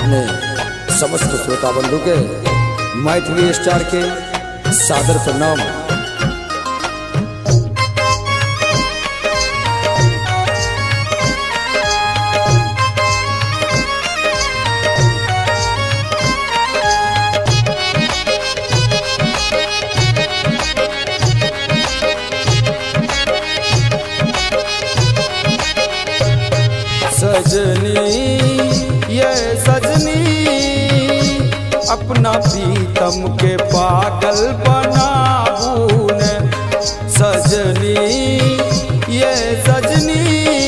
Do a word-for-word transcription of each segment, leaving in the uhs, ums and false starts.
अपने समस्त श्रोता बंधु के मैथिली स्टार के सादर प्रणाम। सजनी ये सजनी अपना प्रीतम के पागल बनाबून। सजनी ये सजनी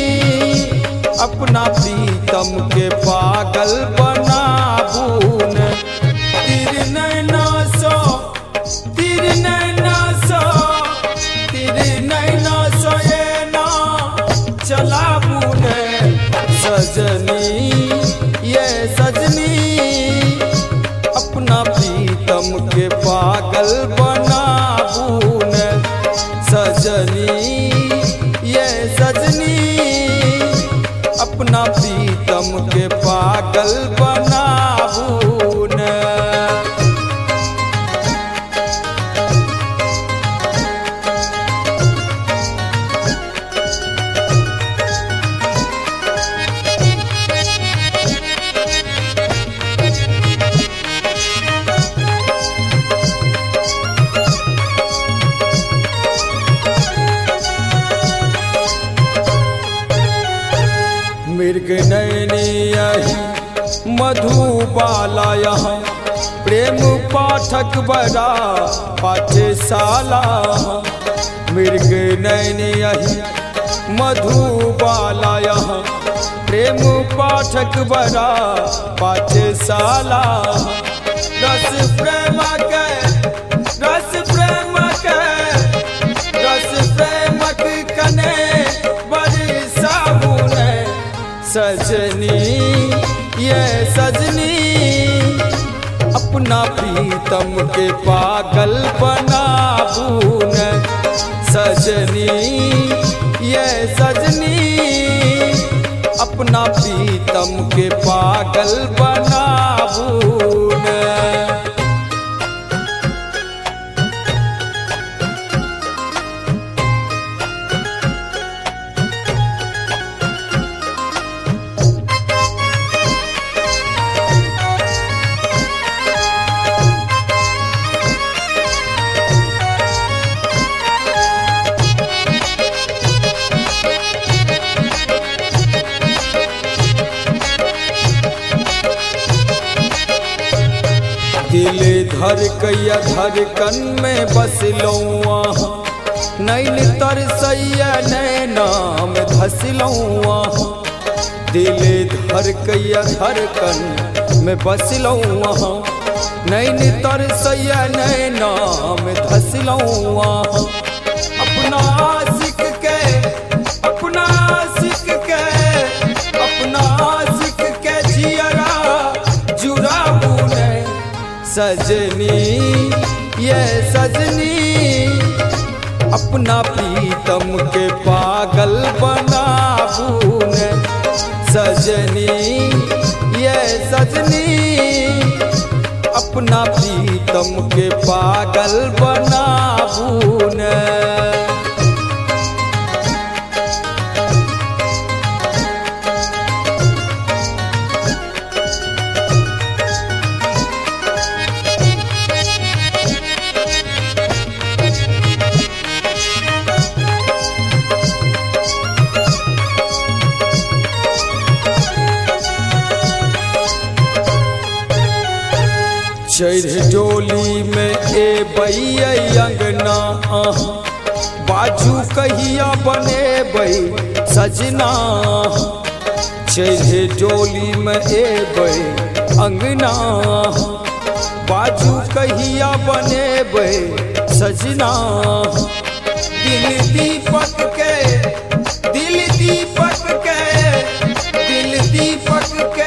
अपना प्रीतम के पागल बनाबून। तेरे नैना सो तेरे नैना सो तेरे नैना सो ये ना चलाबून। सजनी ये सजनी अपना प्रीतम के पागल बनाबून। सजनी ये सजनी अपना प्रीतम के पागल बनाबून। मृग नयनी यही मधुबाला यहाँ प्रेम पाठक बड़ा पाठशाला। मृग नयनी यही मधुबाला यहाँ प्रेम पाठक बड़ा पाठशाला। रस प्रेम के रस प्रेम के रस प्रेम कने बरसाबून। सजनी ये सजनी अपना प्रीतम के पागल बनाबून। सजनी ये सजनी अपना प्रीतम के पागल बनाबून। दिल धर कैया धड़कन में बसलौ नैन तरसैया नैना में धसलौ। दिल धर कैया धड़कन में बसलौ नैन तरसैया नैना में धसलौ। अपना आशिक के अपना आशिक के अपना आशिक के जियरा जुड़ाबून। सजनी ये सजनी अपना प्रीतम के पागल बनाबून। सजनी ये सजनी अपना प्रीतम के पागल बनाबून। चढ़ डोली में ए बैया अंगना बाजू कहिया बने बई सजना। चढ़ डोली में ए बई अंगना बाजू कहिया बने बई सजना। दिल दीपक के दिल दीपक के दिल दीपक के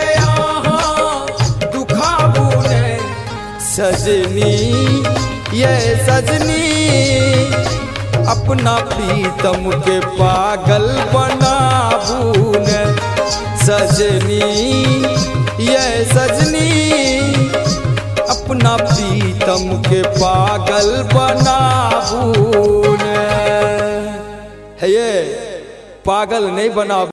सजनी ये सजनी अपना प्रीतम के पागल बनाबून। सजनी ये सजनी अपना प्रीतम के पागल बनाबू ने, है ये पागल नहीं बना।